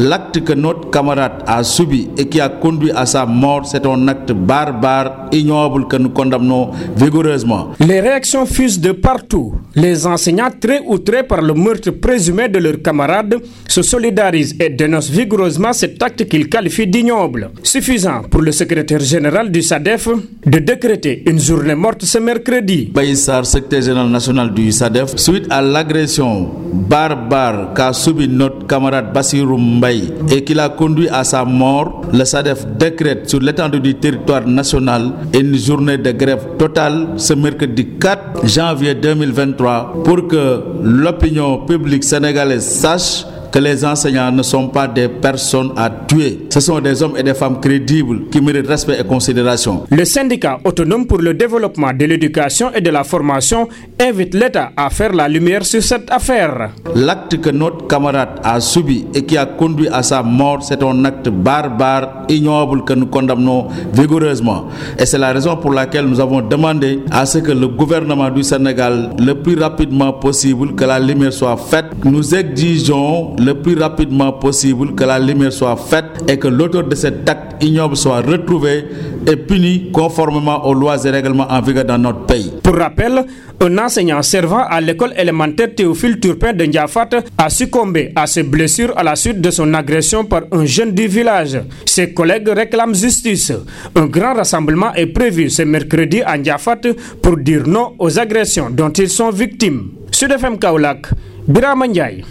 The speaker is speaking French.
L'acte que notre camarade a subi et qui a conduit à sa mort, c'est un acte barbare, ignoble que nous condamnons vigoureusement. Les réactions fusent de partout. Les enseignants, très outrés par le meurtre présumé de leurs camarades, se solidarisent et dénoncent vigoureusement cet acte qu'ils qualifient d'ignoble. Suffisant pour le secrétaire général du SADEF de décréter une journée morte ce mercredi. Baïssar, secrétaire général national du SADEF, suite à l'agression barbare qu'a subi notre camarade Bassirou Mbaye et qui l'a conduit à sa mort, le SADEF décrète sur l'étendue du territoire national une journée de grève totale ce mercredi 4 janvier 2023 pour que l'opinion publique sénégalaise sache que les enseignants ne sont pas des personnes à tuer. Ce sont des hommes et des femmes crédibles qui méritent respect et considération. Le syndicat autonome pour le développement de l'éducation et de la formation invite l'État à faire la lumière sur cette affaire. L'acte que notre camarade a subi et qui a conduit à sa mort, c'est un acte barbare, ignoble que nous condamnons vigoureusement. Et c'est la raison pour laquelle nous avons demandé à ce que le gouvernement du Sénégal, le plus rapidement possible, que la lumière soit faite. Nous exigeons le plus rapidement possible que la lumière soit faite et que l'auteur de cet acte ignoble soit retrouvé et puni conformément aux lois et règlements en vigueur dans notre pays. Pour rappel, un enseignant servant à l'école élémentaire Théophile Turpin de Ndiafat a succombé à ses blessures à la suite de son agression par un jeune du village. Ses collègues réclament justice. Un grand rassemblement est prévu ce mercredi à Ndiafat pour dire non aux agressions dont ils sont victimes. Sud FM Kaolack, Birama Ndiaye.